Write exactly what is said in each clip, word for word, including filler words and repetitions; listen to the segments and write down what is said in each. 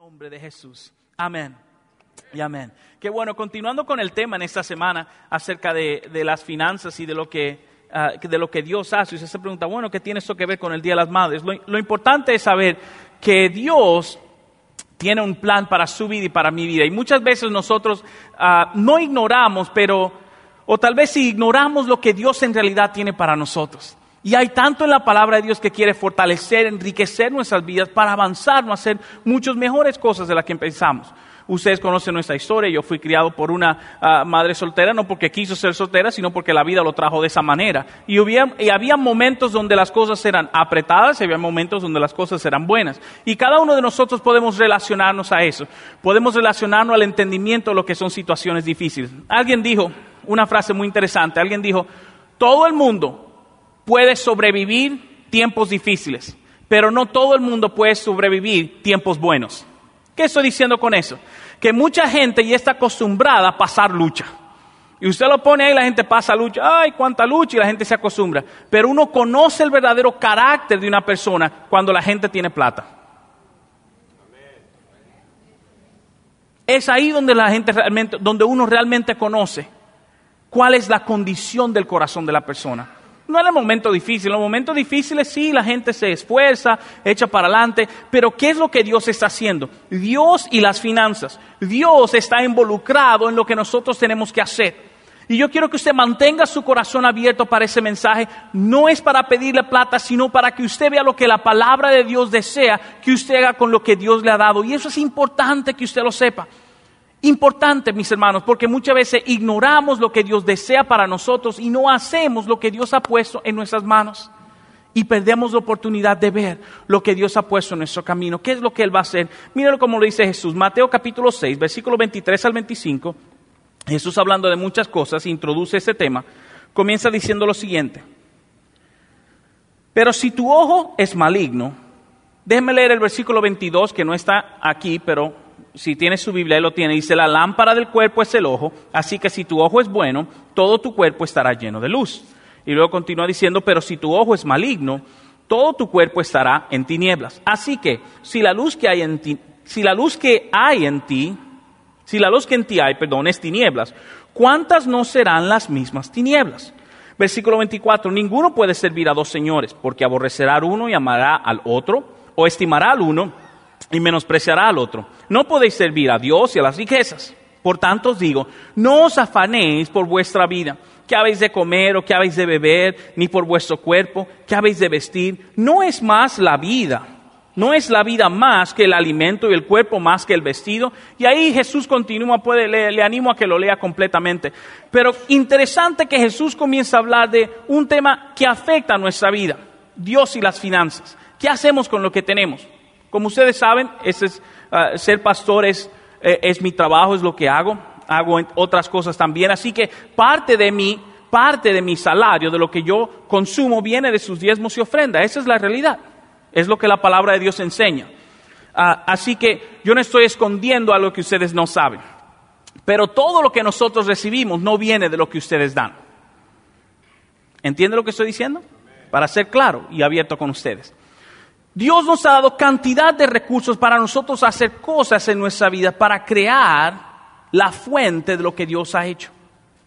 Nombre de Jesús. Amén. Y amén. Qué bueno, continuando con el tema en esta semana acerca de, de las finanzas y de lo que uh, de lo que Dios hace. Usted se pregunta, bueno, ¿qué tiene esto que ver con el Día de las Madres? Lo, lo importante es saber que Dios tiene un plan para su vida y para mi vida. Y muchas veces nosotros uh, no ignoramos, pero, o tal vez si ignoramos lo que Dios en realidad tiene para nosotros. Y hay tanto en la palabra de Dios que quiere fortalecer, enriquecer nuestras vidas para avanzar, no hacer muchas mejores cosas de las que pensamos. Ustedes conocen nuestra historia. Yo fui criado por una uh, madre soltera, no porque quiso ser soltera, sino porque la vida lo trajo de esa manera. Y había, y había momentos donde las cosas eran apretadas y había momentos donde las cosas eran buenas. Y cada uno de nosotros podemos relacionarnos a eso. Podemos relacionarnos al entendimiento de lo que son situaciones difíciles. Alguien dijo una frase muy interesante. Alguien dijo, todo el mundo puede sobrevivir tiempos difíciles, pero no todo el mundo puede sobrevivir tiempos buenos. ¿Qué estoy diciendo con eso? Que mucha gente ya está acostumbrada a pasar lucha. Y usted lo pone ahí, la gente pasa lucha, ay, cuánta lucha, y la gente se acostumbra. Pero uno conoce el verdadero carácter de una persona cuando la gente tiene plata. Es ahí donde la gente realmente, donde uno realmente conoce cuál es la condición del corazón de la persona. No en el momento difícil, en los momentos difíciles sí, la gente se esfuerza, echa para adelante, pero ¿qué es lo que Dios está haciendo? Dios y las finanzas. Dios está involucrado en lo que nosotros tenemos que hacer. Y yo quiero que usted mantenga su corazón abierto para ese mensaje. No es para pedirle plata, sino para que usted vea lo que la palabra de Dios desea que usted haga con lo que Dios le ha dado. Y eso es importante que usted lo sepa. Importante, mis hermanos, porque muchas veces ignoramos lo que Dios desea para nosotros y no hacemos lo que Dios ha puesto en nuestras manos. Y perdemos la oportunidad de ver lo que Dios ha puesto en nuestro camino. ¿Qué es lo que Él va a hacer? Míralo como lo dice Jesús. Mateo capítulo seis, versículo veintitrés al veinticinco. Jesús, hablando de muchas cosas, introduce este tema. Comienza diciendo lo siguiente. Pero si tu ojo es maligno, déjeme leer el versículo veintidós, que no está aquí, pero si tiene su Biblia, él lo tiene. Dice, la lámpara del cuerpo es el ojo, así que si tu ojo es bueno, todo tu cuerpo estará lleno de luz. Y luego continúa diciendo, pero si tu ojo es maligno, todo tu cuerpo estará en tinieblas. Así que, si la luz que hay en ti, si la luz que hay en ti, si la luz que en ti hay, perdón, es tinieblas, ¿cuántas no serán las mismas tinieblas? Versículo veinticuatro, ninguno puede servir a dos señores, porque aborrecerá al uno y amará al otro, o estimará al uno y menospreciará al otro. No podéis servir a Dios y a las riquezas. Por tanto os digo, no os afanéis por vuestra vida, qué habéis de comer o qué habéis de beber, ni por vuestro cuerpo, qué habéis de vestir. No es más la vida, no es la vida más que el alimento y el cuerpo más que el vestido. Y ahí Jesús continúa, puede leer, le animo a que lo lea completamente. Pero interesante que Jesús comienza a hablar de un tema que afecta a nuestra vida, Dios y las finanzas. ¿Qué hacemos con lo que tenemos? Como ustedes saben, ese es, uh, ser pastor es, eh, es mi trabajo, es lo que hago. Hago otras cosas también. Así que parte de mi, parte de mi salario, de lo que yo consumo, viene de sus diezmos y ofrendas. Esa es la realidad. Es lo que la palabra de Dios enseña. Uh, así que yo no estoy escondiendo algo que ustedes no saben. Pero todo lo que nosotros recibimos no viene de lo que ustedes dan. ¿Entiende lo que estoy diciendo? Para ser claro y abierto con ustedes. Dios nos ha dado cantidad de recursos para nosotros hacer cosas en nuestra vida, para crear la fuente de lo que Dios ha hecho.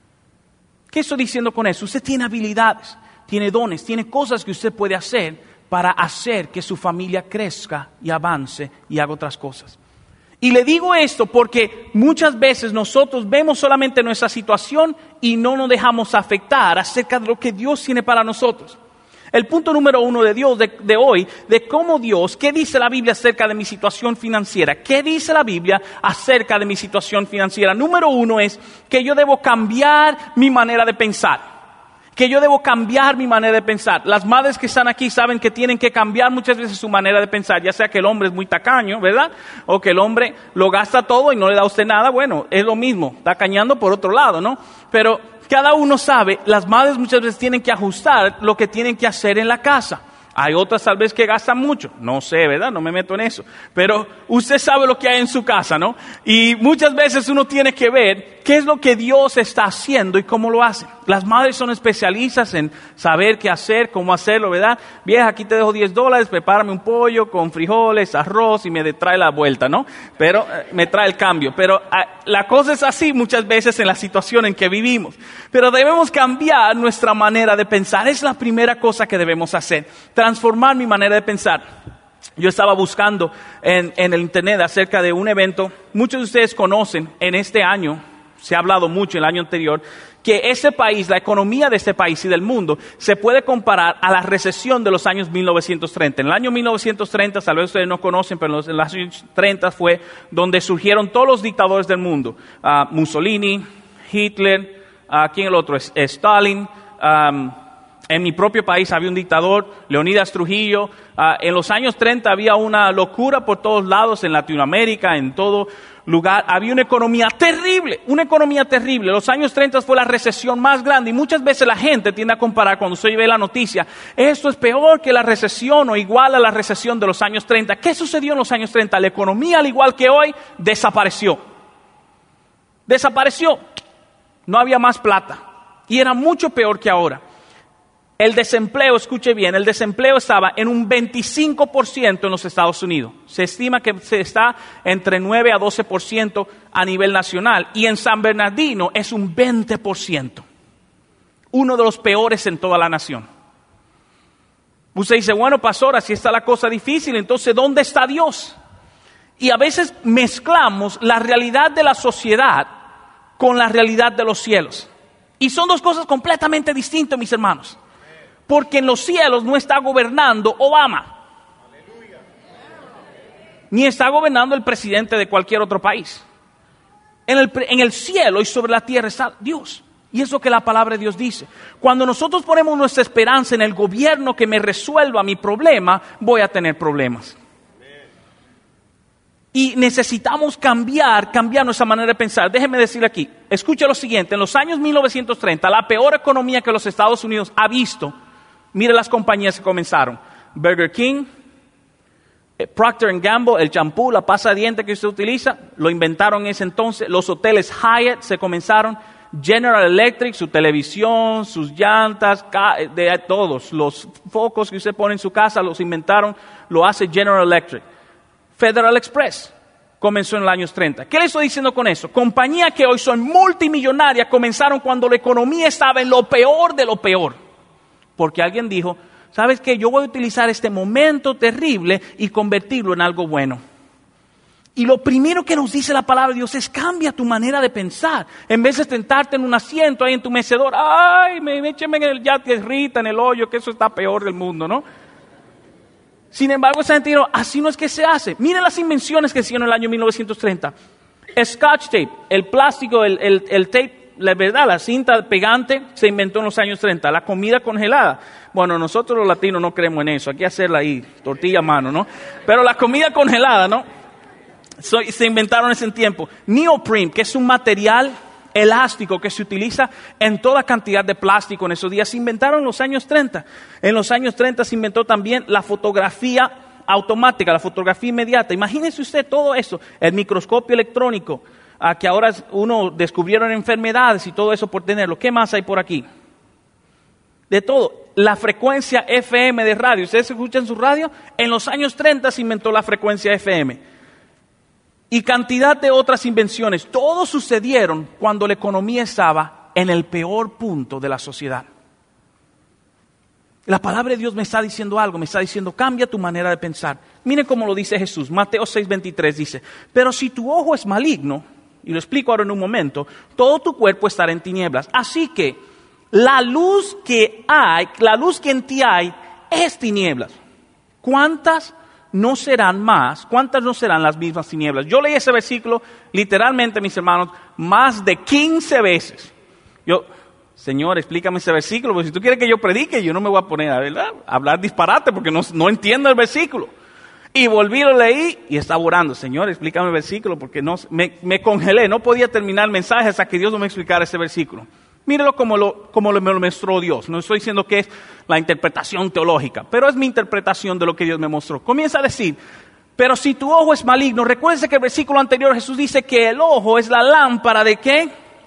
¿Qué estoy diciendo con eso? Usted tiene habilidades, tiene dones, tiene cosas que usted puede hacer para hacer que su familia crezca y avance y haga otras cosas. Y le digo esto porque muchas veces nosotros vemos solamente nuestra situación y no nos dejamos afectar acerca de lo que Dios tiene para nosotros. El punto número uno de Dios de, de hoy, de cómo Dios, ¿qué dice la Biblia acerca de mi situación financiera? ¿Qué dice la Biblia acerca de mi situación financiera? Número uno es que yo debo cambiar mi manera de pensar. Que yo debo cambiar mi manera de pensar. Las madres que están aquí saben que tienen que cambiar muchas veces su manera de pensar, ya sea que el hombre es muy tacaño, ¿verdad? O que el hombre lo gasta todo y no le da a usted nada. Bueno, es lo mismo, está cañando por otro lado, ¿no? Pero cada uno sabe, las madres muchas veces tienen que ajustar lo que tienen que hacer en la casa. Hay otras tal vez que gastan mucho, no sé, ¿verdad? No me meto en eso. Pero usted sabe lo que hay en su casa, ¿no? Y muchas veces uno tiene que ver ¿Qué es lo que Dios está haciendo y cómo lo hace? Las madres son especialistas en saber qué hacer, cómo hacerlo, ¿verdad? Vieja, aquí te dejo diez dólares, prepárame un pollo con frijoles, arroz y me trae la vuelta, ¿no? Pero eh, me trae el cambio. Pero eh, la cosa es así muchas veces en la situación en que vivimos. Pero debemos cambiar nuestra manera de pensar. Es la primera cosa que debemos hacer. Transformar mi manera de pensar. Yo estaba buscando en, en el internet acerca de un evento. Muchos de ustedes conocen en este año, se ha hablado mucho en el año anterior, que este país, la economía de este país y del mundo, se puede comparar a la recesión de los años mil novecientos treinta. En el año mil novecientos treinta, tal vez ustedes no conocen, pero en los, en los años treinta fue donde surgieron todos los dictadores del mundo. Uh, Mussolini, Hitler, uh, ¿quién el otro? Es, es Stalin. Um, en mi propio país había un dictador, Leonidas Trujillo. Uh, en los años treinta había una locura por todos lados, en Latinoamérica, en todo lugar. Había una economía terrible, una economía terrible. Los años treinta fue la recesión más grande y muchas veces la gente tiende a comparar cuando usted ve la noticia, esto es peor que la recesión o igual a la recesión de los años treinta. ¿Qué sucedió en los años treinta? La economía, al igual que hoy, desapareció. Desapareció. No había más plata y era mucho peor que ahora. El desempleo, escuche bien, el desempleo estaba en un veinticinco por ciento en los Estados Unidos. Se estima que se está entre nueve a doce por ciento a nivel nacional. Y en San Bernardino es un veinte por ciento. Uno de los peores en toda la nación. Usted dice, bueno, pastor, así está la cosa difícil, entonces, ¿dónde está Dios? Y a veces mezclamos la realidad de la sociedad con la realidad de los cielos. Y son dos cosas completamente distintas, mis hermanos. Porque en los cielos no está gobernando Obama. Ni está gobernando el presidente de cualquier otro país. En el, en el cielo y sobre la tierra está Dios. Y es lo que la palabra de Dios dice. Cuando nosotros ponemos nuestra esperanza en el gobierno que me resuelva mi problema, voy a tener problemas. Y necesitamos cambiar, cambiar nuestra manera de pensar. Déjeme decirle aquí, escuche lo siguiente. En los años mil novecientos treinta, la peor economía que los Estados Unidos ha visto. Mire las compañías que comenzaron. Burger King, Procter and Gamble, el champú, la pasta de dientes que usted utiliza, lo inventaron en ese entonces. Los hoteles Hyatt se comenzaron. General Electric, su televisión, sus llantas, de todos. Los focos que usted pone en su casa los inventaron, lo hace General Electric. Federal Express comenzó en los años treinta. ¿Qué le estoy diciendo con eso? Compañías que hoy son multimillonarias comenzaron cuando la economía estaba en lo peor de lo peor. Porque alguien dijo, ¿sabes qué? Yo voy a utilizar este momento terrible y convertirlo en algo bueno. Y lo primero que nos dice la palabra de Dios es cambia tu manera de pensar. En vez de sentarte en un asiento ahí en tu mecedor, ay, me, me écheme en el ya tierrita, en el hoyo, que eso está peor del mundo, ¿no? Sin embargo, esa gente dijo, así no es que se hace. Miren las invenciones que hicieron en el año mil novecientos treinta. Scotch tape, el plástico, el, el, el tape. La verdad, la cinta pegante se inventó en los años treinta. La comida congelada. Bueno, nosotros los latinos no creemos en eso. Hay que hacerla ahí, tortilla a mano, ¿no? Pero la comida congelada, ¿no? So, se inventaron en ese tiempo. Neoprene, que es un material elástico que se utiliza en toda cantidad de plástico en esos días, se inventaron en los años treinta. En los años treinta se inventó también la fotografía automática, la fotografía inmediata. Imagínese usted todo eso. El microscopio electrónico. A que ahora uno descubrieron enfermedades y todo eso por tenerlo. ¿Qué más hay por aquí? De todo. La frecuencia F M de radio. ¿Ustedes escuchan su radio? En los años treinta se inventó la frecuencia F M. Y cantidad de otras invenciones. Todos sucedieron cuando la economía estaba en el peor punto de la sociedad. La palabra de Dios me está diciendo algo, me está diciendo, cambia tu manera de pensar. Miren cómo lo dice Jesús. Mateo seis veintitrés dice, pero si tu ojo es maligno, y lo explico ahora en un momento, todo tu cuerpo estará en tinieblas. Así que la luz que hay, la luz que en ti hay, es tinieblas. ¿Cuántas no serán más? ¿Cuántas no serán las mismas tinieblas? Yo leí ese versículo, literalmente, mis hermanos, más de quince veces. Yo, Señor, explícame ese versículo, porque si tú quieres que yo predique, yo no me voy a poner a, ¿verdad? a hablar disparate, porque no, no entiendo el versículo. Y volví, lo leí y estaba orando. Señor, explícame el versículo porque no, me, me congelé. No podía terminar el mensaje hasta que Dios no me explicara ese versículo. Mírelo como lo, como lo, me lo mostró Dios. No estoy diciendo que es la interpretación teológica, pero es mi interpretación de lo que Dios me mostró. Comienza a decir, pero si tu ojo es maligno, recuérdese que el versículo anterior Jesús dice que el ojo es la lámpara de ¿qué?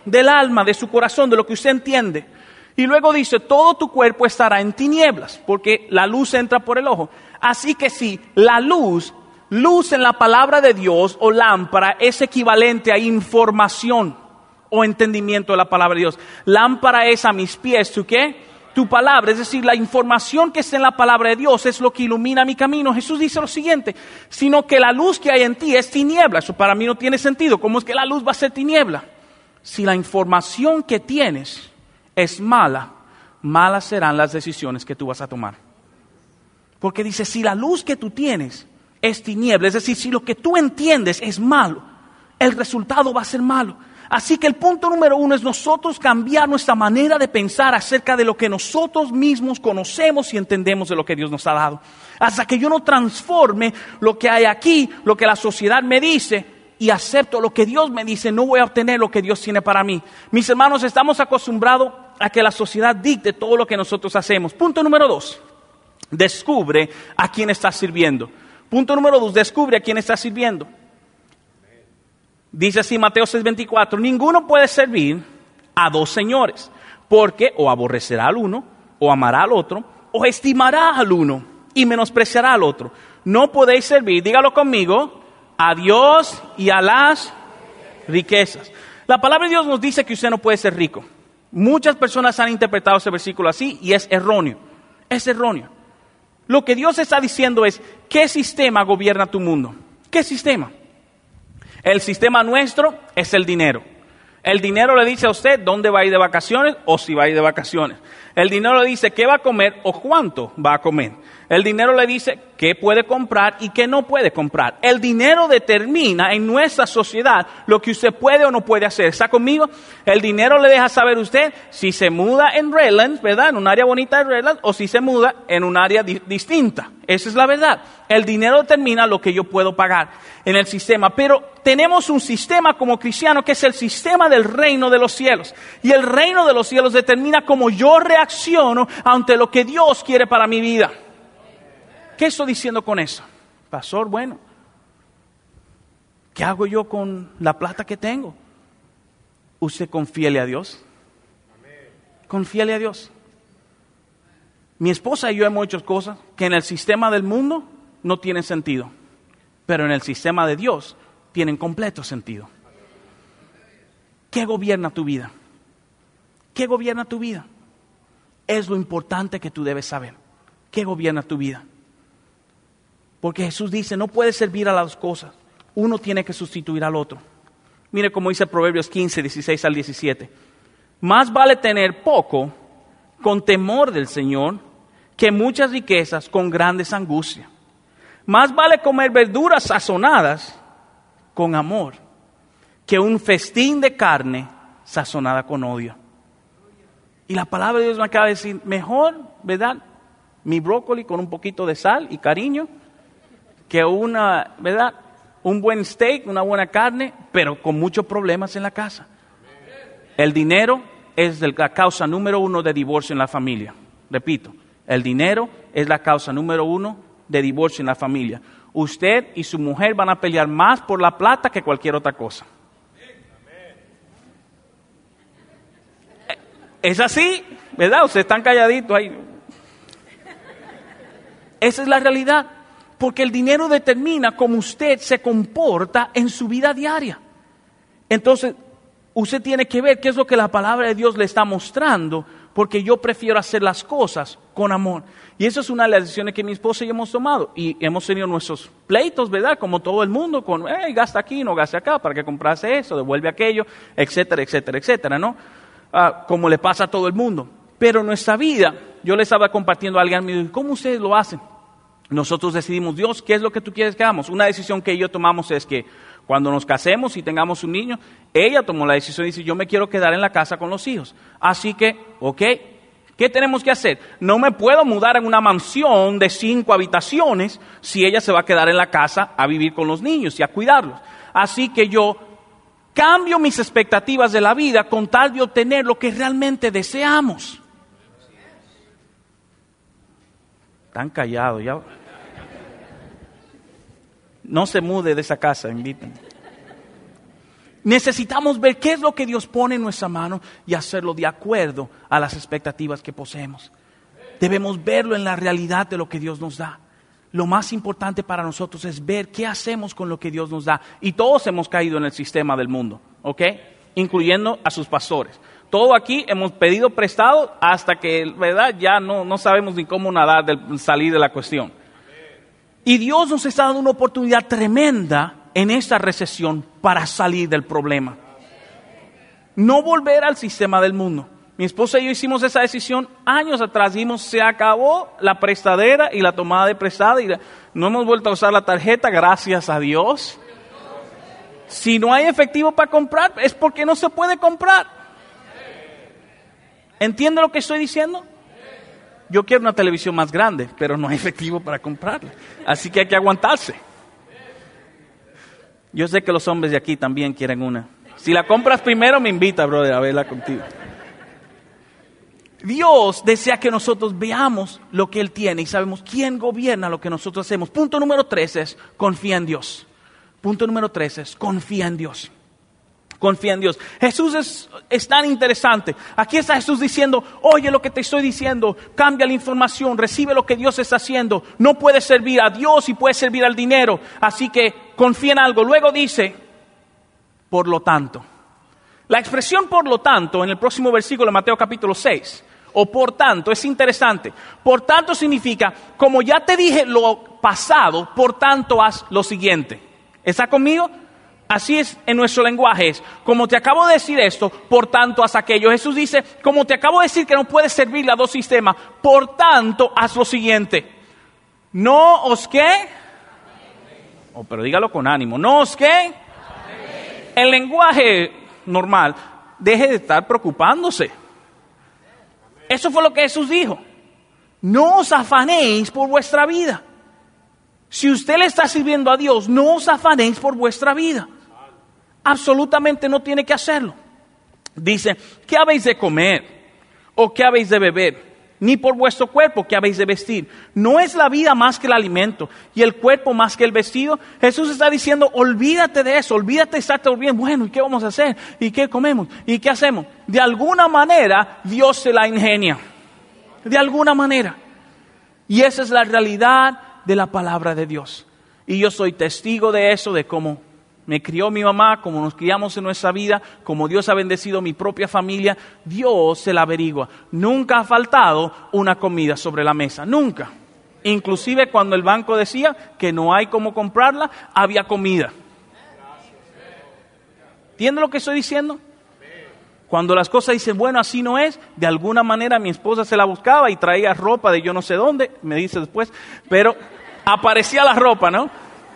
del alma, de su corazón, de lo que usted entiende. Y luego dice, todo tu cuerpo estará en tinieblas, porque la luz entra por el ojo. Así que sí, la luz, luz en la palabra de Dios o lámpara es equivalente a información o entendimiento de la palabra de Dios. Lámpara es a mis pies, ¿tú qué? Tu palabra, es decir, la información que está en la palabra de Dios es lo que ilumina mi camino. Jesús dice lo siguiente, sino que la luz que hay en ti es tiniebla. Eso para mí no tiene sentido. ¿Cómo es que la luz va a ser tiniebla? Si la información que tienes es mala, malas serán las decisiones que tú vas a tomar. Porque dice, si la luz que tú tienes es tiniebla, es decir, si lo que tú entiendes es malo, el resultado va a ser malo. Así que el punto número uno es nosotros cambiar nuestra manera de pensar acerca de lo que nosotros mismos conocemos y entendemos de lo que Dios nos ha dado. Hasta que yo no transforme lo que hay aquí, lo que la sociedad me dice, y acepto lo que Dios me dice, no voy a obtener lo que Dios tiene para mí. Mis hermanos, estamos acostumbrados a que la sociedad dicte todo lo que nosotros hacemos. Punto número dos, descubre a quién estás sirviendo. Punto número dos, descubre a quién estás sirviendo. Dice así Mateo seis veinticuatro, ninguno puede servir a dos señores, porque o aborrecerá al uno, o amará al otro, o estimará al uno y menospreciará al otro. No podéis servir, dígalo conmigo, a Dios y a las riquezas. La palabra de Dios nos dice que usted no puede ser rico. Muchas personas han interpretado ese versículo así y es erróneo, es erróneo. Lo que Dios está diciendo es, ¿qué sistema gobierna tu mundo? ¿Qué sistema? El sistema nuestro es el dinero. El dinero le dice a usted dónde va a ir de vacaciones o si va a ir de vacaciones. El dinero le dice qué va a comer o cuánto va a comer. El dinero le dice qué puede comprar y qué no puede comprar. El dinero determina en nuestra sociedad lo que usted puede o no puede hacer. ¿Está conmigo? El dinero le deja saber a usted si se muda en Redlands, ¿verdad? En un área bonita de Redlands, o si se muda en un área di- distinta. Esa es la verdad. El dinero determina lo que yo puedo pagar en el sistema. Pero tenemos un sistema como cristiano que es el sistema del reino de los cielos. Y el reino de los cielos determina cómo yo reacciono ante lo que Dios quiere para mi vida. ¿Qué estoy diciendo con eso? Pastor, bueno, ¿qué hago yo con la plata que tengo? Usted confíele a Dios. Confíele a Dios. Mi esposa y yo hemos hecho cosas que en el sistema del mundo no tienen sentido, pero en el sistema de Dios tienen completo sentido. ¿Qué gobierna tu vida? ¿Qué gobierna tu vida? Es lo importante que tú debes saber. ¿Qué gobierna tu vida? Porque Jesús dice, no puedes servir a las dos cosas. Uno tiene que sustituir al otro. Mire cómo dice Proverbios quince, dieciséis al diecisiete. Más vale tener poco con temor del Señor que muchas riquezas con grandes angustias. Más vale comer verduras sazonadas con amor que un festín de carne sazonada con odio. Y la palabra de Dios me acaba de decir, mejor, ¿verdad? Mi brócoli con un poquito de sal y cariño que una, ¿verdad? Un buen steak, una buena carne, pero con muchos problemas en la casa. El dinero es la causa número uno de divorcio en la familia. Repito, el dinero es la causa número uno de divorcio en la familia. Usted y su mujer van a pelear más por la plata que cualquier otra cosa. Es así, ¿verdad? Ustedes están calladitos ahí. Esa es la realidad. Porque el dinero determina cómo usted se comporta en su vida diaria. Entonces, usted tiene que ver qué es lo que la palabra de Dios le está mostrando, porque yo prefiero hacer las cosas con amor. Y eso es una de las decisiones que mi esposa y yo hemos tomado. Y hemos tenido nuestros pleitos, ¿verdad? Como todo el mundo, con, hey, gasta aquí, no gasta acá, ¿para qué comprase eso? Devuelve aquello, etcétera, etcétera, etcétera, ¿no? Ah, como le pasa a todo el mundo. Pero en nuestra vida, yo le estaba compartiendo a alguien, me dijo, ¿cómo ustedes lo hacen? Nosotros decidimos, Dios, ¿qué es lo que tú quieres que hagamos? Una decisión que yo tomamos es que cuando nos casemos y tengamos un niño, ella tomó la decisión y dice, yo me quiero quedar en la casa con los hijos. Así que, ok, ¿qué tenemos que hacer? No me puedo mudar en una mansión de cinco habitaciones si ella se va a quedar en la casa a vivir con los niños y a cuidarlos. Así que yo cambio mis expectativas de la vida con tal de obtener lo que realmente deseamos. Están callados ya. No se mude de esa casa, inviten. Necesitamos ver qué es lo que Dios pone en nuestra mano y hacerlo de acuerdo a las expectativas que poseemos. Debemos verlo en la realidad de lo que Dios nos da. Lo más importante para nosotros es ver qué hacemos con lo que Dios nos da. Y todos hemos caído en el sistema del mundo, ¿ok? Incluyendo a sus pastores. Todo aquí hemos pedido prestado hasta que, ¿verdad? Ya no, no sabemos ni cómo nadar, del, salir de la cuestión. Y Dios nos está dando una oportunidad tremenda en esta recesión para salir del problema. No volver al sistema del mundo. Mi esposa y yo hicimos esa decisión años atrás. Dijimos, se acabó la prestadera y la tomada de prestada. Y la, no hemos vuelto a usar la tarjeta, gracias a Dios. Si no hay efectivo para comprar, es porque no se puede comprar. ¿Entiende lo que estoy diciendo? Yo quiero una televisión más grande, pero no hay efectivo para comprarla. Así que hay que aguantarse. Yo sé que los hombres de aquí también quieren una. Si la compras primero, me invita, brother, a verla contigo. Dios desea que nosotros veamos lo que Él tiene y sabemos quién gobierna lo que nosotros hacemos. Punto número tres es confía en Dios. Punto número tres es confía en Dios. Confía en Dios. Jesús es, es tan interesante. Aquí está Jesús diciendo, oye lo que te estoy diciendo, cambia la información, recibe lo que Dios está haciendo. No puedes servir a Dios y puedes servir al dinero. Así que confía en algo. Luego dice, por lo tanto. La expresión por lo tanto en el próximo versículo de Mateo capítulo seis. O por tanto, es interesante. Por tanto significa, como ya te dije lo pasado, por tanto haz lo siguiente. ¿Está conmigo? Así es en nuestro lenguaje. Es, como te acabo de decir esto, por tanto haz aquello. Jesús dice, como te acabo de decir que no puedes servirle a dos sistemas, por tanto haz lo siguiente. No os qué. Oh, pero dígalo con ánimo. No os qué. El lenguaje normal, deje de estar preocupándose. Eso fue lo que Jesús dijo. No os afanéis por vuestra vida. Si usted le está sirviendo a Dios, no os afanéis por vuestra vida. Absolutamente no tiene que hacerlo. Dice, ¿qué habéis de comer? ¿O qué habéis de beber? Ni por vuestro cuerpo, ¿qué habéis de vestir? ¿No es la vida más que el alimento y el cuerpo más que el vestido? Jesús está diciendo, olvídate de eso, olvídate de estarte olvidando. Bueno, ¿y qué vamos a hacer? ¿Y qué comemos? ¿Y qué hacemos? De alguna manera, Dios se la ingenia. De alguna manera. Y esa es la realidad de la palabra de Dios. Y yo soy testigo de eso, de cómo me crió mi mamá, cómo nos criamos en nuestra vida, cómo Dios ha bendecido mi propia familia. Dios se la averigua. Nunca ha faltado una comida sobre la mesa, nunca. Inclusive cuando el banco decía que no hay cómo comprarla, había comida. ¿Entiende lo que estoy diciendo? Cuando las cosas dicen, bueno, así no es, de alguna manera mi esposa se la buscaba y traía ropa de yo no sé dónde, me dice después, pero aparecía la ropa, ¿no?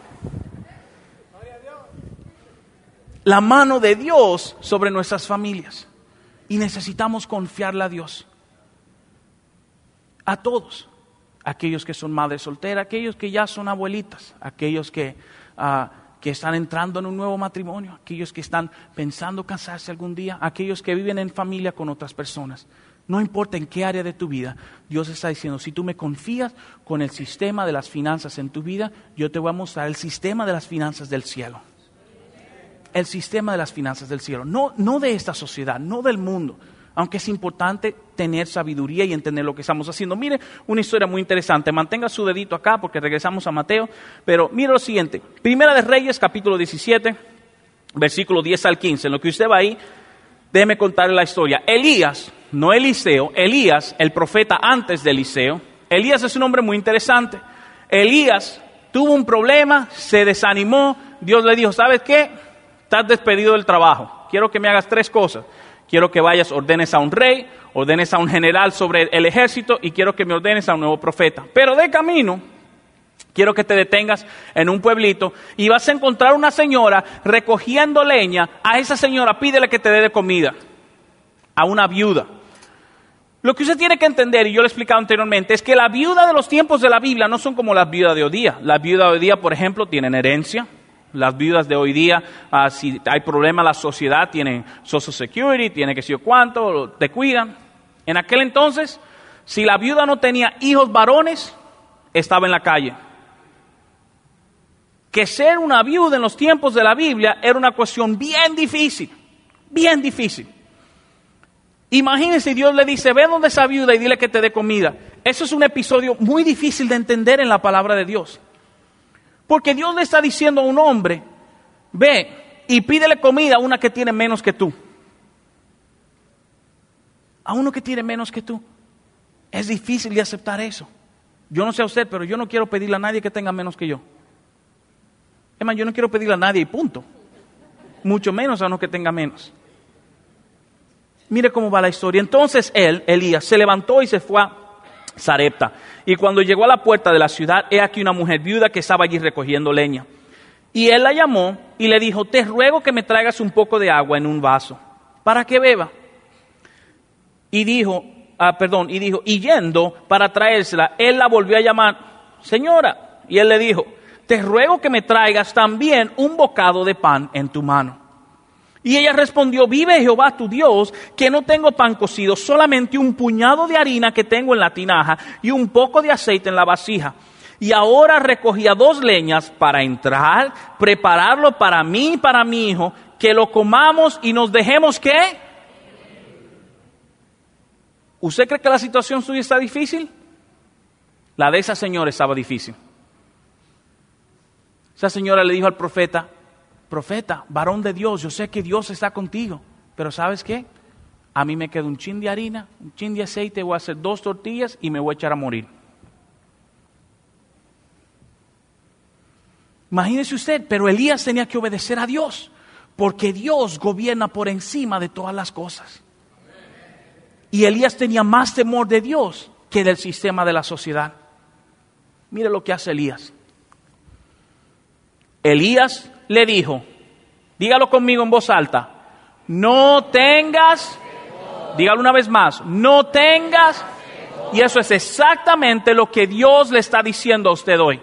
La mano de Dios sobre nuestras familias. Y necesitamos confiarle a Dios. A todos. Aquellos que son madres solteras, aquellos que ya son abuelitas, aquellos que, uh, que están entrando en un nuevo matrimonio, aquellos que están pensando casarse algún día, aquellos que viven en familia con otras personas. No importa en qué área de tu vida, Dios está diciendo, si tú me confías con el sistema de las finanzas en tu vida, yo te voy a mostrar el sistema de las finanzas del cielo. El sistema de las finanzas del cielo, no, no de esta sociedad, no del mundo, aunque es importante tener sabiduría y entender lo que estamos haciendo. Mire una historia muy interesante, mantenga su dedito acá porque regresamos a Mateo, pero mire lo siguiente, Primera de Reyes capítulo diecisiete, versículo diez al quince, en lo que usted va ahí, déjeme contarle la historia. Elías, no Eliseo, Elías, el profeta antes de Eliseo, Elías es un hombre muy interesante. Elías tuvo un problema, se desanimó, Dios le dijo, ¿sabes qué? Estás despedido del trabajo. Quiero que me hagas tres cosas. Quiero que vayas, ordenes a un rey, ordenes a un general sobre el ejército y quiero que me ordenes a un nuevo profeta. Pero de camino, quiero que te detengas en un pueblito y vas a encontrar una señora recogiendo leña. A esa señora pídele que te dé de comida. A una viuda. Lo que usted tiene que entender, y yo lo he explicado anteriormente, es que la viuda de los tiempos de la Biblia no son como las viudas de hoy día. Las viudas de hoy día, por ejemplo, tienen herencia. Las viudas de hoy día, uh, si hay problema la sociedad, tienen Social Security, tienen que sé yo cuánto, te cuidan. En aquel entonces, si la viuda no tenía hijos varones, estaba en la calle. que ser una viuda en los tiempos de la Biblia era una cuestión bien difícil, bien difícil. Imagínense, Dios le dice, ve donde esa viuda y dile que te dé comida. Eso es un episodio muy difícil de entender en la palabra de Dios. Porque Dios le está diciendo a un hombre, ve y pídele comida a una que tiene menos que tú. A uno que tiene menos que tú. Es difícil de aceptar eso. Yo no sé a usted, pero yo no quiero pedirle a nadie que tenga menos que yo. Es más, yo no quiero pedirle a nadie y punto. Mucho menos a uno que tenga menos. Mire cómo va la historia. Entonces él, Elías, se levantó y se fue a Sarepta. Y cuando llegó a la puerta de la ciudad, he aquí una mujer viuda que estaba allí recogiendo leña. Y él la llamó y le dijo, te ruego que me traigas un poco de agua en un vaso, para que beba. Y dijo, ah, perdón, y dijo, y yendo para traérsela, él la volvió a llamar, señora. Y él le dijo, te ruego que me traigas también un bocado de pan en tu mano. Y ella respondió, vive Jehová tu Dios, que no tengo pan cocido, solamente un puñado de harina que tengo en la tinaja y un poco de aceite en la vasija. Y ahora recogía dos leñas para entrar, prepararlo para mí y para mi hijo, que lo comamos y nos dejemos, ¿qué? ¿Usted cree que la situación suya está difícil? La de esa señora estaba difícil. Esa señora le dijo al profeta, profeta, varón de Dios, yo sé que Dios está contigo, pero ¿sabes qué? A mí me queda un chin de harina, un chin de aceite, voy a hacer dos tortillas y me voy a echar a morir. Imagínese usted, pero Elías tenía que obedecer a Dios, porque Dios gobierna por encima de todas las cosas. Y Elías tenía más temor de Dios que del sistema de la sociedad. Mire lo que hace Elías. Elías le dijo, dígalo conmigo en voz alta, no tengas, dígalo una vez más, no tengas, y eso es exactamente lo que Dios le está diciendo a usted hoy.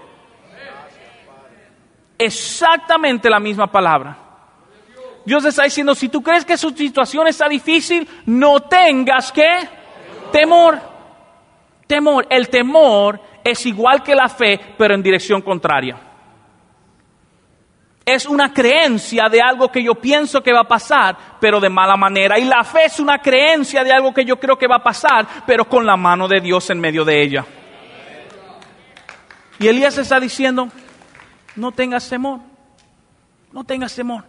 Exactamente la misma palabra. Dios está diciendo, si tú crees que su situación está difícil, no tengas ¿qué? Temor. Temor. El temor es igual que la fe, pero en dirección contraria. Es una creencia de algo que yo pienso que va a pasar, pero de mala manera. Y la fe es una creencia de algo que yo creo que va a pasar, pero con la mano de Dios en medio de ella. Y Elías está diciendo, no tengas temor. No tengas temor.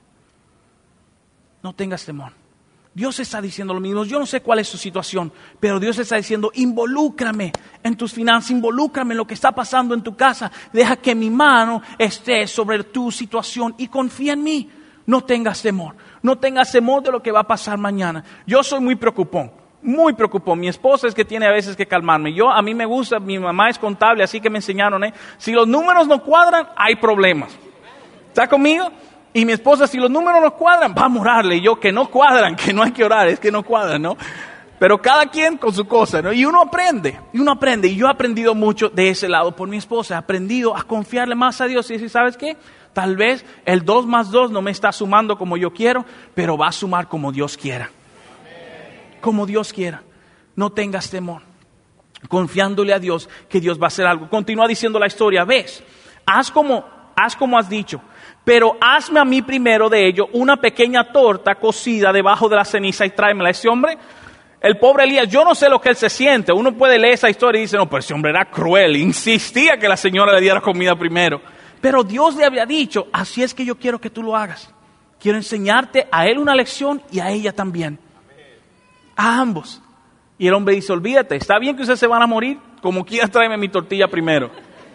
No tengas temor. Dios está diciendo lo mismo. Yo no sé cuál es su situación, pero Dios está diciendo, involúcrame en tus finanzas, involúcrame en lo que está pasando en tu casa. Deja que mi mano esté sobre tu situación y confía en mí. No tengas temor. No tengas temor de lo que va a pasar mañana. Yo soy muy preocupón, muy preocupón. Mi esposa es que tiene a veces que calmarme. Yo, a mí me gusta, mi mamá es contable, así que me enseñaron, ¿eh? Si los números no cuadran, hay problemas. ¿Está conmigo? Y mi esposa, si los números no cuadran, vamos a orarle. Y yo, que no cuadran, que no hay que orar, es que no cuadran, ¿no? Pero cada quien con su cosa, ¿no? Y uno aprende, y uno aprende. Y yo he aprendido mucho de ese lado por mi esposa. He aprendido a confiarle más a Dios y decir, ¿sabes qué? Tal vez el dos más dos no me está sumando como yo quiero, pero va a sumar como Dios quiera. Como Dios quiera. No tengas temor. Confiándole a Dios que Dios va a hacer algo. Continúa diciendo la historia, ves, haz como, haz como has dicho. Pero hazme a mí primero de ello una pequeña torta cocida debajo de la ceniza y tráemela. Ese hombre, el pobre Elías, yo no sé lo que él se siente. Uno puede leer esa historia y dice, no, pero ese hombre era cruel. Insistía que la señora le diera comida primero. Pero Dios le había dicho, así es que yo quiero que tú lo hagas. Quiero enseñarte a él una lección y a ella también. A ambos. Y el hombre dice, olvídate, está bien que ustedes se van a morir, como quiera tráeme mi tortilla primero.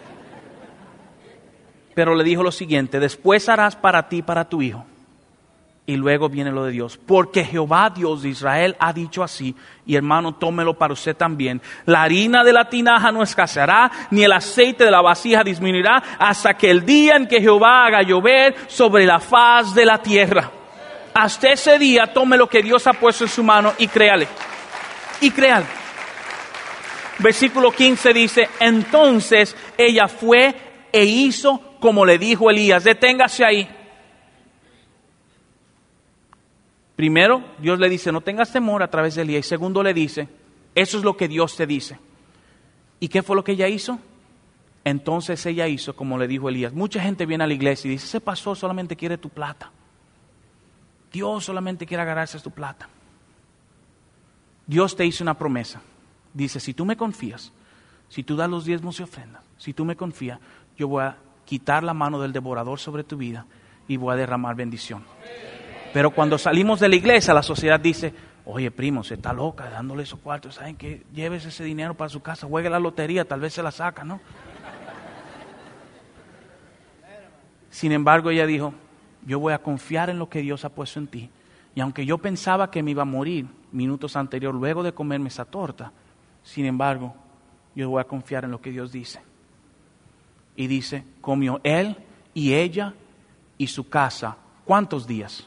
Pero le dijo lo siguiente, después harás para ti y para tu hijo. Y luego viene lo de Dios. Porque Jehová, Dios de Israel, ha dicho así. Y hermano, tómelo para usted también. La harina de la tinaja no escaseará, ni el aceite de la vasija disminuirá, hasta que el día en que Jehová haga llover sobre la faz de la tierra. Hasta ese día, tome lo que Dios ha puesto en su mano y créale. Y créale. Versículo quince dice, entonces ella fue e hizo como le dijo Elías. Deténgase ahí. Primero, Dios le dice, no tengas temor a través de Elías. Y segundo le dice, eso es lo que Dios te dice. ¿Y qué fue lo que ella hizo? Entonces ella hizo como le dijo Elías. Mucha gente viene a la iglesia y dice, ese pastor solamente quiere tu plata. Dios solamente quiere agarrarse a tu plata. Dios te hizo una promesa. Dice, si tú me confías, si tú das los diezmos y ofrendas, si tú me confías, yo voy a quitar la mano del devorador sobre tu vida y voy a derramar bendición. Pero cuando salimos de la iglesia, la sociedad dice, oye primo, se está loca dándole esos cuartos, ¿saben qué? Llévese ese dinero para su casa, juegue la lotería, tal vez se la saca, ¿no? Sin embargo, ella dijo, yo voy a confiar en lo que Dios ha puesto en ti. Y aunque yo pensaba que me iba a morir minutos anterior, luego de comerme esa torta, sin embargo, yo voy a confiar en lo que Dios dice. Y dice, comió él y ella y su casa. ¿Cuántos días?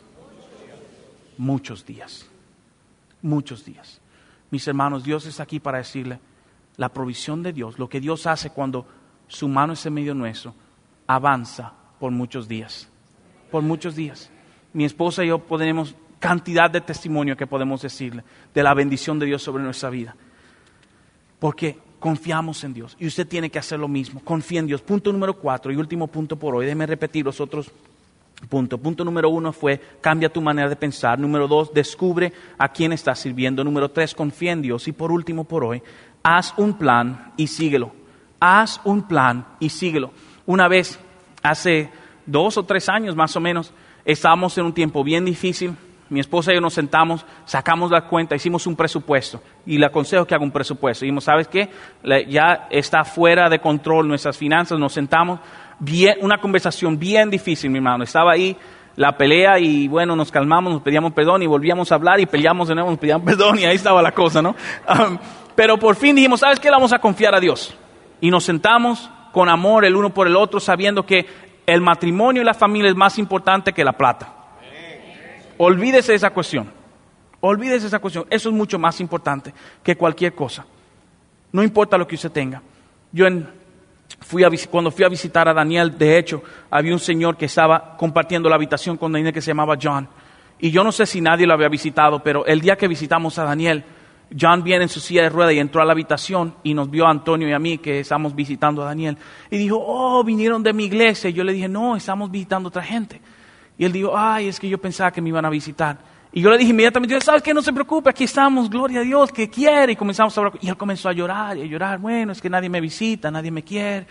Muchos días. Muchos días. Mis hermanos, Dios está aquí para decirle, la provisión de Dios, lo que Dios hace cuando su mano es en medio nuestro, avanza por muchos días. Por muchos días. Mi esposa y yo tenemos cantidad de testimonio que podemos decirle de la bendición de Dios sobre nuestra vida. Porque confiamos en Dios. Y usted tiene que hacer lo mismo. Confía en Dios. Punto número cuatro y último punto por hoy. Déjeme repetir los otros puntos. Punto número uno fue, cambia tu manera de pensar. Número dos, descubre a quién estás sirviendo. Número tres, confía en Dios. Y por último por hoy, haz un plan y síguelo. Haz un plan y síguelo. Una vez, hace dos o tres años más o menos, estábamos en un tiempo bien difícil. Mi esposa y yo nos sentamos, sacamos la cuenta, hicimos un presupuesto y le aconsejo que haga un presupuesto. Y dijimos, ¿sabes qué? Ya está fuera de control nuestras finanzas, nos sentamos, bien, una conversación bien difícil, mi hermano. Estaba ahí la pelea y bueno, nos calmamos, nos pedíamos perdón y volvíamos a hablar y peleamos de nuevo, nos pedíamos perdón y ahí estaba la cosa, ¿no? Um, pero por fin dijimos, ¿sabes qué? Le vamos a confiar a Dios. Y nos sentamos con amor el uno por el otro, sabiendo que el matrimonio y la familia es más importante que la plata. Olvídese de esa cuestión. Olvídese de esa cuestión. Eso es mucho más importante que cualquier cosa. No importa lo que usted tenga. Yo en, fui a, cuando fui a visitar a Daniel, de hecho, había un señor que estaba compartiendo la habitación con Daniel que se llamaba John. Y yo no sé si nadie lo había visitado, pero el día que visitamos a Daniel, John viene en su silla de ruedas y entró a la habitación y nos vio a Antonio y a mí que estamos visitando a Daniel. Y dijo, oh, vinieron de mi iglesia. Y yo le dije, no, estamos visitando a otra gente. Y él dijo, ay, es que yo pensaba que me iban a visitar. Y yo le dije inmediatamente, ¿sabes qué? No se preocupe, aquí estamos, gloria a Dios, que quiere. Y comenzamos a hablar. Y él comenzó a llorar y a llorar. Bueno, es que nadie me visita, nadie me quiere.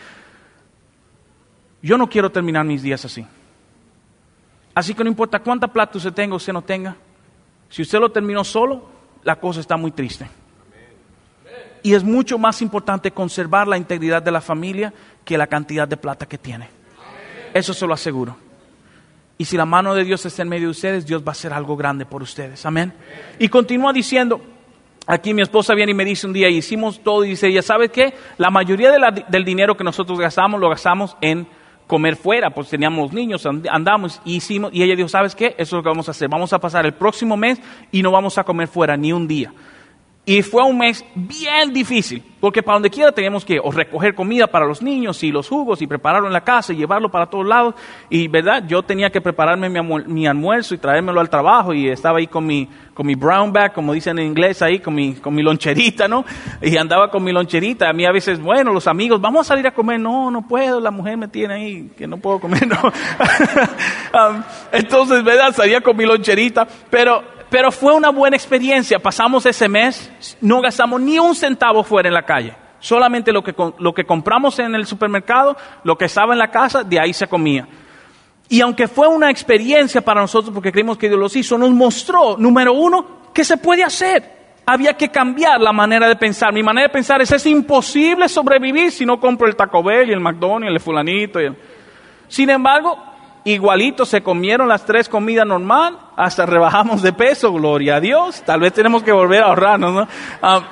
Yo no quiero terminar mis días así. Así que no importa cuánta plata usted tenga o usted no tenga. Si usted lo terminó solo, la cosa está muy triste. Y es mucho más importante conservar la integridad de la familia que la cantidad de plata que tiene. Eso se lo aseguro. Y si la mano de Dios está en medio de ustedes, Dios va a hacer algo grande por ustedes. Amén. Y continúa diciendo, aquí mi esposa viene y me dice un día, y hicimos todo, y dice ella, ¿sabe qué? La mayoría de la, del dinero que nosotros gastamos, lo gastamos en comer fuera, pues teníamos niños, andamos y hicimos, y ella dijo, ¿sabes qué? Eso es lo que vamos a hacer. Vamos a pasar el próximo mes y no vamos a comer fuera ni un día. Y fue un mes bien difícil, porque para donde quiera teníamos que o recoger comida para los niños y los jugos y prepararlo en la casa y llevarlo para todos lados. Y verdad, yo tenía que prepararme mi, almu- mi almuerzo y traérmelo al trabajo y estaba ahí con mi, con mi brown bag, como dicen en inglés ahí, con mi, con mi loncherita, ¿no? Y andaba con mi loncherita. A mí a veces, bueno, los amigos, vamos a salir a comer. No, no puedo, la mujer me tiene ahí que no puedo comer, no. um, entonces, verdad, salía con mi loncherita, pero... Pero fue una buena experiencia. Pasamos ese mes, no gastamos ni un centavo fuera en la calle. Solamente lo que, lo que compramos en el supermercado, lo que estaba en la casa, de ahí se comía. Y aunque fue una experiencia para nosotros, porque creímos que Dios los hizo, nos mostró, número uno, que se puede hacer. Había que cambiar la manera de pensar. Mi manera de pensar es, es imposible sobrevivir si no compro el Taco Bell y el McDonald's y el fulanito. Y el... Sin embargo... igualito se comieron las tres comidas normal, hasta rebajamos de peso, gloria a Dios. Tal vez tenemos que volver a ahorrarnos, ¿no? Um,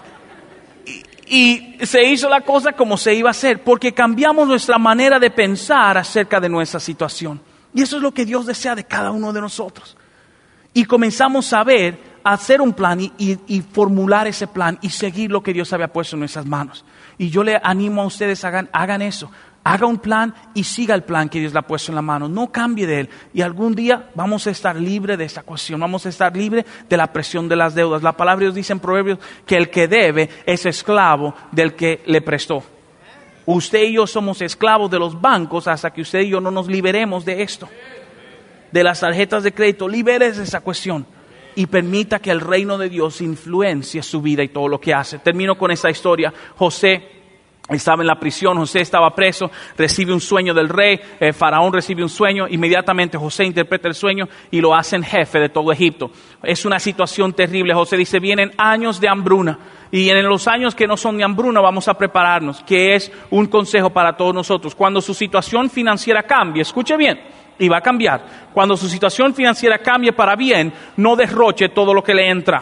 y, y se hizo la cosa como se iba a hacer, porque cambiamos nuestra manera de pensar acerca de nuestra situación. Y eso es lo que Dios desea de cada uno de nosotros. Y comenzamos a ver, a hacer un plan y, y, y formular ese plan y seguir lo que Dios había puesto en nuestras manos. Y yo le animo a ustedes, hagan, hagan eso. Haga un plan y siga el plan que Dios le ha puesto en la mano. No cambie de él. Y algún día vamos a estar libres de esa cuestión. Vamos a estar libres de la presión de las deudas. La palabra de Dios dice en Proverbios que el que debe es esclavo del que le prestó. Usted y yo somos esclavos de los bancos hasta que usted y yo no nos liberemos de esto. De las tarjetas de crédito, libérese de esa cuestión y permita que el reino de Dios influencie su vida y todo lo que hace. Termino con esta historia. José estaba en la prisión, José estaba preso, recibe un sueño del rey, el faraón recibe un sueño, inmediatamente José interpreta el sueño y lo hacen jefe de todo Egipto. Es una situación terrible. José dice, vienen años de hambruna y en los años que no son de hambruna vamos a prepararnos, que es un consejo para todos nosotros. Cuando su situación financiera cambie, escuche bien, y va a cambiar, cuando su situación financiera cambie para bien, no derroche todo lo que le entra.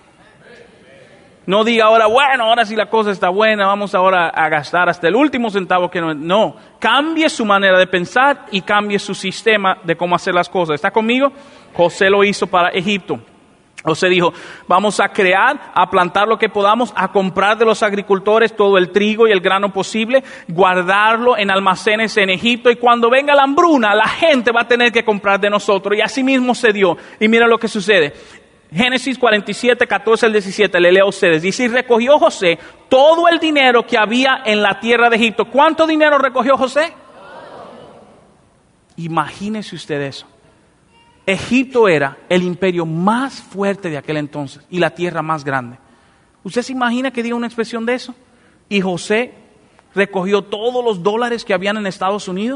No diga ahora, bueno, ahora sí la cosa está buena, vamos ahora a gastar hasta el último centavo que no. No, cambie su manera de pensar y cambie su sistema de cómo hacer las cosas. ¿Está conmigo? José lo hizo para Egipto. José dijo, vamos a crear, a plantar lo que podamos, a comprar de los agricultores todo el trigo y el grano posible, guardarlo en almacenes en Egipto y cuando venga la hambruna, la gente va a tener que comprar de nosotros. Y así mismo se dio. Y mira lo que sucede. Génesis cuarenta y siete, catorce al diecisiete, le leo a ustedes. Dice, y recogió José todo el dinero que había en la tierra de Egipto. ¿Cuánto dinero recogió José? Imagínese usted eso. Egipto era el imperio más fuerte de aquel entonces y la tierra más grande. ¿Usted se imagina que diga una expresión de eso? Y José recogió todos los dólares que habían en Estados Unidos.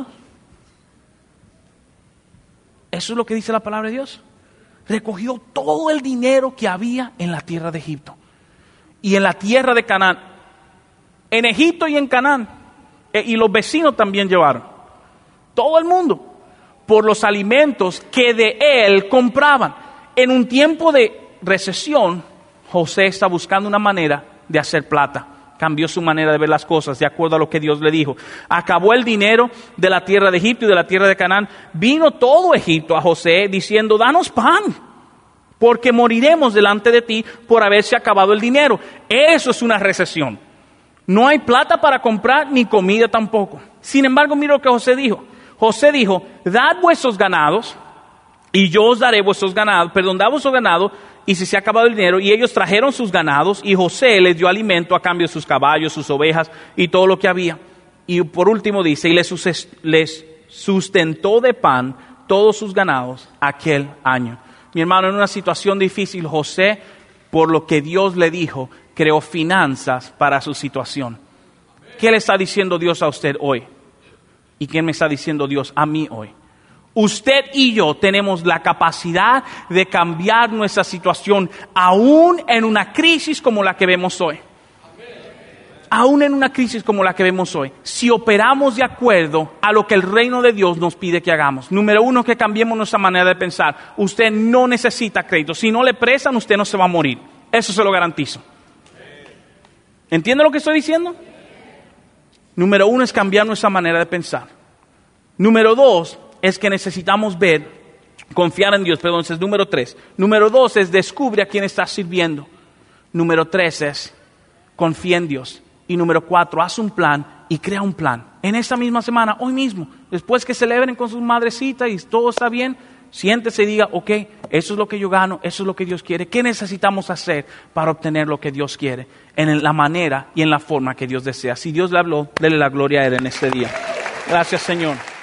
Eso es lo que dice la palabra de Dios. Recogió todo el dinero que había en la tierra de Egipto y en la tierra de Canaán. En Egipto y en Canaán. E, y los vecinos también llevaron. Todo el mundo. Por los alimentos que de él compraban. En un tiempo de recesión, José está buscando una manera de hacer plata. Cambió su manera de ver las cosas de acuerdo a lo que Dios le dijo. Acabó el dinero de la tierra de Egipto y de la tierra de Canaán. Vino todo Egipto a José diciendo, danos pan, porque moriremos delante de ti por haberse acabado el dinero. Eso es una recesión. No hay plata para comprar ni comida tampoco. Sin embargo, mira lo que José dijo. José dijo, dad vuestros ganados y yo os daré vuestros ganados, perdón, dad vuestros ganados y si se ha acabado el dinero. Y ellos trajeron sus ganados y José les dio alimento a cambio de sus caballos, sus ovejas y todo lo que había. Y por último dice, y les sustentó de pan todos sus ganados aquel año. Mi hermano, en una situación difícil, José, por lo que Dios le dijo, creó finanzas para su situación. ¿Qué le está diciendo Dios a usted hoy? ¿Y qué me está diciendo Dios a mí hoy? Usted y yo tenemos la capacidad de cambiar nuestra situación, aún en una crisis como la que vemos hoy. Aún en una crisis como la que vemos hoy, si operamos de acuerdo a lo que el reino de Dios nos pide que hagamos. Número uno, que cambiemos nuestra manera de pensar. Usted no necesita crédito. Si no le prestan, usted no se va a morir. Eso se lo garantizo. ¿Entiende lo que estoy diciendo? Número uno es cambiar nuestra manera de pensar. Número dos es que necesitamos ver, confiar en Dios. Perdón, es número tres. Número dos es descubre a quién estás sirviendo. Número tres es confía en Dios. Y número cuatro, haz un plan y crea un plan. En esta misma semana, hoy mismo, después que celebren con sus madrecitas y todo está bien, siéntese y diga, ok, eso es lo que yo gano, eso es lo que Dios quiere. ¿Qué necesitamos hacer para obtener lo que Dios quiere? En la manera y en la forma que Dios desea. Si Dios le habló, dele la gloria a Él en este día. Gracias, Señor.